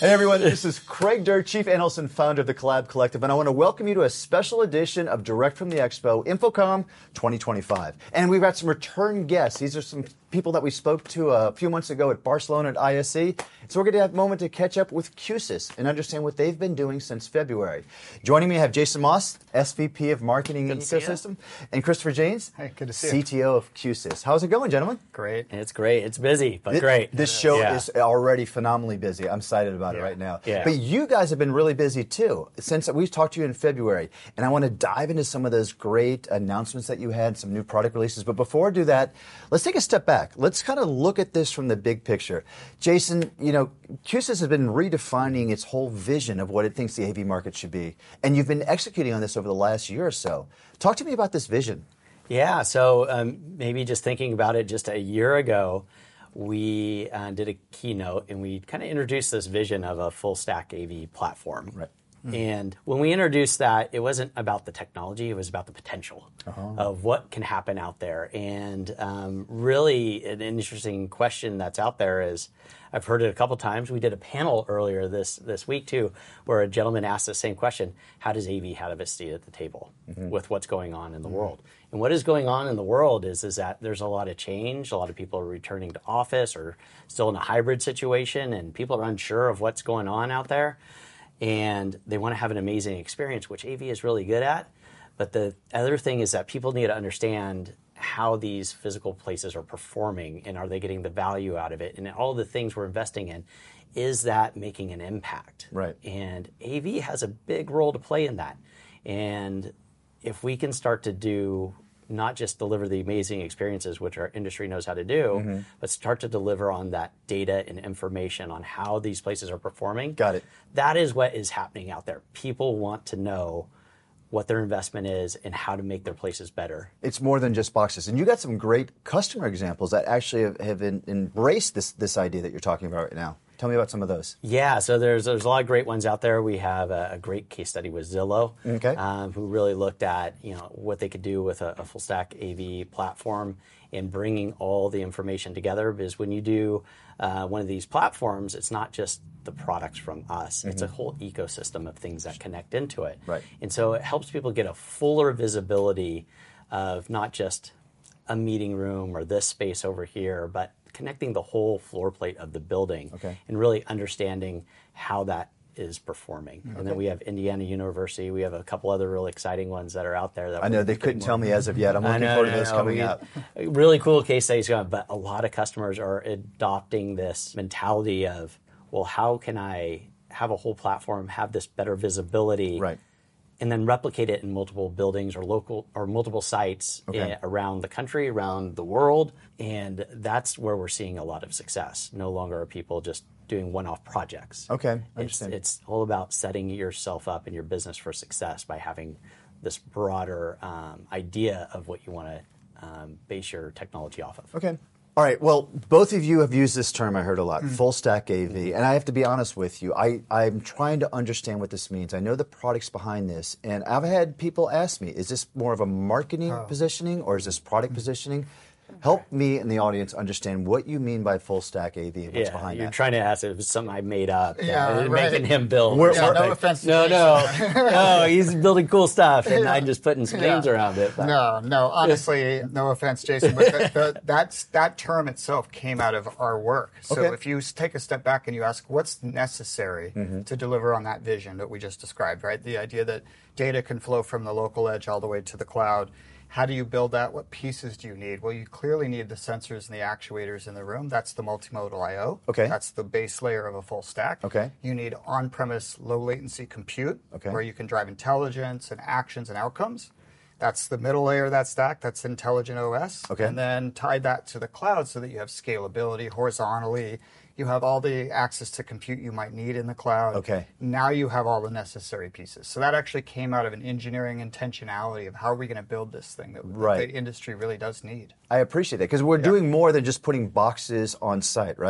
Hey everyone, this is Craig Durr, Chief Analyst and founder of the Collab Collective, and I want to welcome you to a special edition of Direct from the Expo, InfoComm 2025. And we've got some return guests. These are some people that we spoke to a few months ago at Barcelona at ISE. So we're going to have a moment to catch up with Q-SYS and understand what they've been doing since February. Joining me, I have Jason Moss, SVP of Marketing Ecosystem, and Christopher Janes, hey, good to see you. CTO of Q-SYS. How's it going, gentlemen? Great. It's great. It's busy, but great. This show is already phenomenally busy. I'm excited about it right now. Yeah. But you guys have been really busy too, since we talked to you in February. And I want to dive into some of those great announcements that you had, some new product releases. But before I do that, let's take a step back. Let's kind of look at this from the big picture. Jason, you know, Q-SYS has been redefining its whole vision of what it thinks the AV market should be. And you've been executing on this over the last year or so. Talk to me about this vision. Yeah, so maybe just thinking about it just a year ago, we did a keynote and we kind of introduced this vision of a full stack AV platform. Right. And when we introduced that, it wasn't about the technology, it was about the potential of what can happen out there. And really an interesting question that's out there is, I've heard it a couple times. We did a panel earlier this week too, where a gentleman asked the same question: how does AV have a seat at the table with what's going on in the world? And what is going on in the world is that there's a lot of change. A lot of people are returning to office or still in a hybrid situation, and people are unsure of what's going on out there. And they want to have an amazing experience, which AV is really good at. But the other thing is that people need to understand how these physical places are performing and are they getting the value out of it, and all the things we're investing in, is that making an impact? Right. And AV has a big role to play in that. And if we can start to do not just deliver the amazing experiences, which our industry knows how to do, but start to deliver on that data and information on how these places are performing. Got it. That is what is happening out there. People want to know what their investment is and how to make their places better. It's more than just boxes. And you got some great customer examples that actually have embraced this idea that you're talking about right now. Tell me about some of those. Yeah, so there's a lot of great ones out there. We have a great case study with Zillow, who really looked at what they could do with a full stack AV platform and bringing all the information together. Because when you do one of these platforms, it's not just the products from us; it's a whole ecosystem of things that connect into it. Right. And so it helps people get a fuller visibility of not just a meeting room or this space over here, but connecting the whole floor plate of the building and really understanding how that is performing. And then we have Indiana University. We have a couple other really exciting ones that are out there. That I know they couldn't tell me as of yet. I'm looking forward to those coming out. Really cool case studies going, but a lot of customers are adopting this mentality of, well, how can I have a whole platform, have this better visibility, and then replicate it in multiple buildings or multiple sites around the country, around the world. And that's where we're seeing a lot of success. No longer are people just doing one-off projects. Okay, it's all about setting yourself up and your business for success by having this broader idea of what you want to base your technology off of. Okay. All right, well, both of you have used this term, I heard a lot, full stack AV, and I have to be honest with you, I'm trying to understand what this means. I know the products behind this, and I've had people ask me, is this more of a marketing positioning or is this product positioning? Help me and the audience understand what you mean by full stack AV and what's behind that. You're trying to ask if it's something I made up. Right. Making him build. No offense to Jason. No, he's building cool stuff, and I'm just putting some names around it. But. No, honestly, no offense, Jason, but that term itself came out of our work. So if you take a step back and you ask what's necessary to deliver on that vision that we just described, right? The idea that data can flow from the local edge all the way to the cloud. How do you build that? What pieces do you need? Well, you clearly need the sensors and the actuators in the room. That's the multimodal I/O. That's the base layer of a full stack. You need on-premise low latency compute where you can drive intelligence and actions and outcomes. That's the middle layer of that stack. That's intelligent OS. And then tie that to the cloud so that you have scalability horizontally. You have all the access to compute you might need in the cloud. Now you have all the necessary pieces. So that actually came out of an engineering intentionality of how are we going to build this thing that the industry really does need. I appreciate that because we're doing more than just putting boxes on site, right?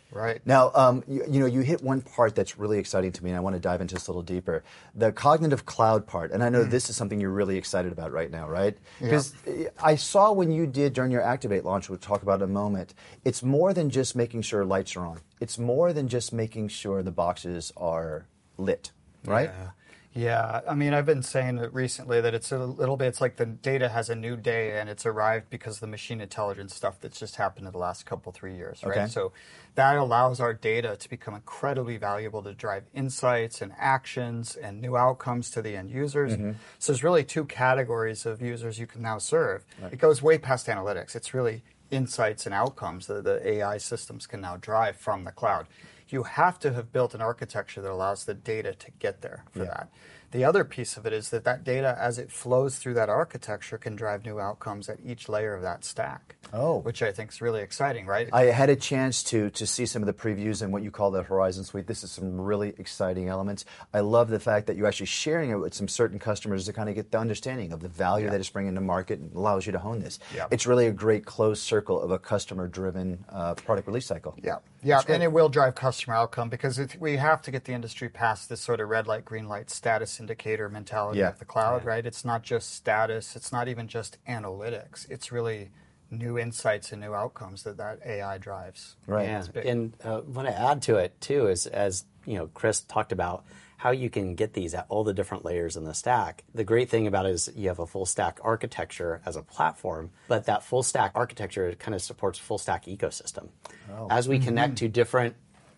Right. Now, you hit one part that's really exciting to me, and I want to dive into this a little deeper. The cognitive cloud part, and I know this is something you're really excited about right now, right? Because I saw when you did during your Activate launch, we'll talk about in a moment, it's more than just making sure lights are on. It's more than just making sure the boxes are lit, right? Yeah, I mean, I've been saying it recently that it's a little bit, it's like the data has a new day and it's arrived because of the machine intelligence stuff that's just happened in the last 3 years, right? Okay. So that allows our data to become incredibly valuable to drive insights and actions and new outcomes to the end users. So there's really two categories of users you can now serve. It goes way past analytics. It's really insights and outcomes that the AI systems can now drive from the cloud. You have to have built an architecture that allows the data to get there for that. The other piece of it is that that data, as it flows through that architecture, can drive new outcomes at each layer of that stack. Which I think is really exciting, right? I had a chance to see some of the previews and what you call the Horizon Suite. This is some really exciting elements. I love the fact that you're actually sharing it with some certain customers to kind of get the understanding of the value that it's bringing to market and allows you to hone this. It's really a great closed circle of a customer-driven product release cycle. Yeah, and it will drive customer outcome because we have to get the industry past this sort of red light, green light status indicator mentality of the cloud, right? It's not just status. It's not even just analytics. It's really new insights and new outcomes that AI drives. Right. Yeah. And want to add to it too is, as Chris talked about how you can get these at all the different layers in the stack. The great thing about it is you have a full stack architecture as a platform, but that full stack architecture kind of supports full stack ecosystem. As we connect to different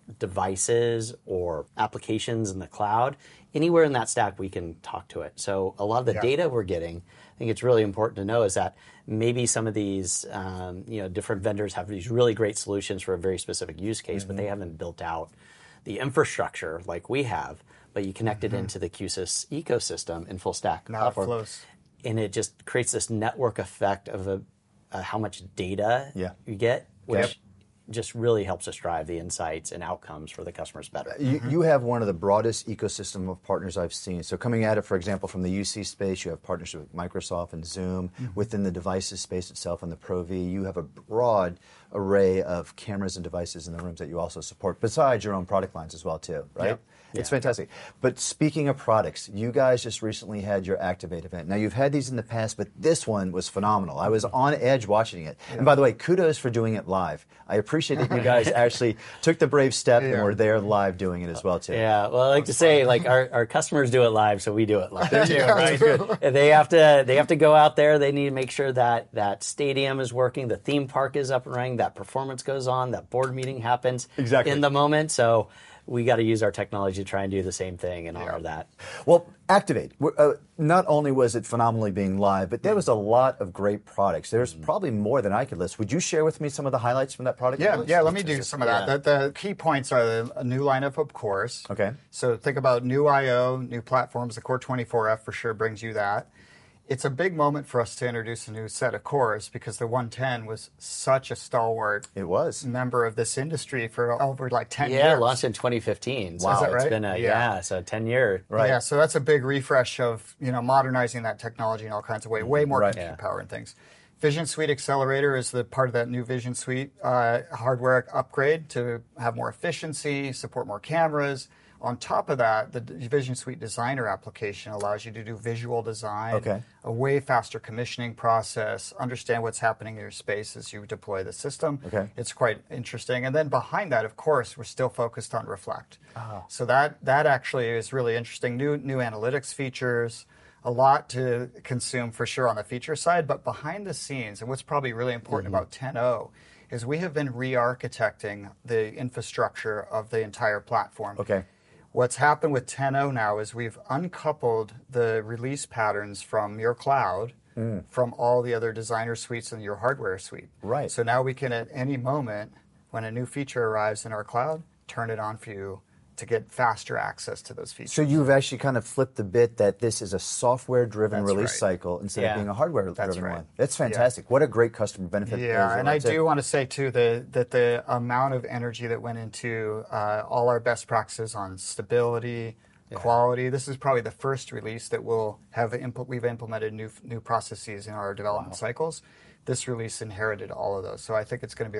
devices or applications in the cloud, anywhere in that stack we can talk to it. So a lot of the data we're getting, I think it's really important to know is that maybe some of these different vendors have these really great solutions for a very specific use case, but they haven't built out the infrastructure like we have. But you connect it into the QSys ecosystem in full stack Now platform, it flows. and it just creates this network effect of how much data you get, which just really helps us drive the insights and outcomes for the customers better. You have one of the broadest ecosystem of partners I've seen. So coming at it, for example, from the UC space, you have partnership with Microsoft and Zoom. Within the devices space itself and the Pro V, you have a broad array of cameras and devices in the rooms that you also support, besides your own product lines as well too, right? It's fantastic. But speaking of products, you guys just recently had your Activate event. Now, you've had these in the past, but this one was phenomenal. I was on edge watching it. And by the way, kudos for doing it live. I appreciate that you guys actually took the brave step and were there live doing it as well, too. Yeah, well, I like to say, like, our customers do it live, so we do it live. Right? They have to go out there. They need to make sure that that stadium is working, the theme park is up and running, that performance goes on, that board meeting happens in the moment. So we got to use our technology to try and do the same thing and honor that. Well, Activate, not only was it phenomenally being live, but there was a lot of great products. There's probably more than I could list. Would you share with me some of the highlights from that product? Yeah, let me do some of that. The key points are a new lineup of cores. Okay. So think about new I/O, new platforms. The Core 24F for sure brings you that. It's a big moment for us to introduce a new set of cores because the 110 was such a stalwart member of this industry for over like 10 years. Yeah, launched in 2015. So Is that right? It's been so 10 years. Right. Yeah, so that's a big refresh of modernizing that technology in all kinds of ways. Way more compute power and things. Vision Suite Accelerator is the part of that new Vision Suite hardware upgrade to have more efficiency, support more cameras. On top of that, the Vision Suite Designer application allows you to do visual design, a way faster commissioning process, understand what's happening in your space as you deploy the system. It's quite interesting. And then behind that, of course, we're still focused on Reflect. So that actually is really interesting. New analytics features, a lot to consume for sure on the feature side, but behind the scenes, and what's probably really important about 10.0 is we have been re-architecting the infrastructure of the entire platform. What's happened with 10.0 now is we've uncoupled the release patterns from your cloud from all the other designer suites in your hardware suite. Right. So now we can, at any moment, when a new feature arrives in our cloud, turn it on for you to get faster access to those features. So you've actually kind of flipped the bit that this is a software-driven release cycle instead of being a hardware-driven one. That's fantastic. What a great customer benefit. Yeah, and I do want to say, too, that the amount of energy that went into all our best practices on stability, quality, this is probably the first release that we've implemented new processes in our development cycles. This release inherited all of those. So I think it's going to be our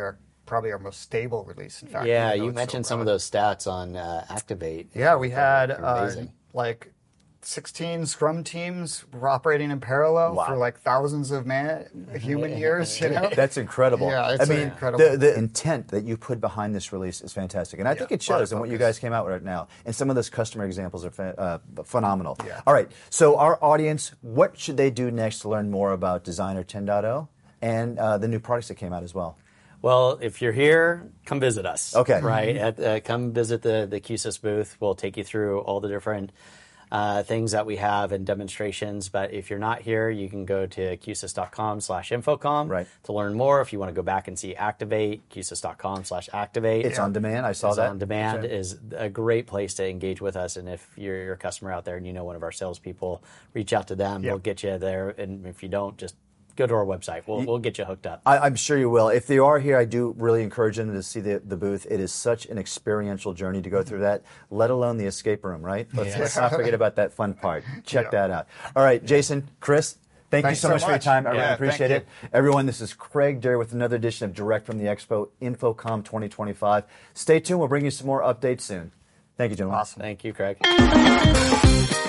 probably our most stable release. In fact, Yeah, even though you it's mentioned so some of broad. those stats on Activate. Yeah, we had Amazing. like 16 Scrum teams were operating in parallel Wow. for like thousands of human years. You know, That's incredible. Yeah, it's I mean, incredible. The intent that you put behind this release is fantastic, and I think it a lot shows of in what you focus. guys came out with right now. And some of those customer examples are phenomenal. Yeah. All right, so our audience, what should they do next to learn more about Designer 10.0 and the new products that came out as well? Well, if you're here, come visit us. Okay. Right? Come visit the QSys booth. We'll take you through all the different things that we have and demonstrations. But if you're not here, you can go to qsys.com/infocom Right. to learn more. If you want to go back and see Activate, qsys.com/activate. It's on demand. I saw It's that. on demand is a great place to engage with us. And if you're a customer out there and you know one of our salespeople, reach out to them. Yeah. We'll get you there. And if you don't, just go to our website. We'll get you hooked up. I'm sure you will. If they are here, I do really encourage them to see the booth. It is such an experiential journey to go through that, let alone the escape room, right? Let's not forget about that fun part. Check that out. All right, Jason, Chris, thank you Thanks so so much for your much. time. I really Yeah, appreciate thank it. Everyone, this is Craig Derry with another edition of Direct from the Expo, InfoComm 2025. Stay tuned. We'll bring you some more updates soon. Thank you, gentlemen. Awesome. Thank you, Craig.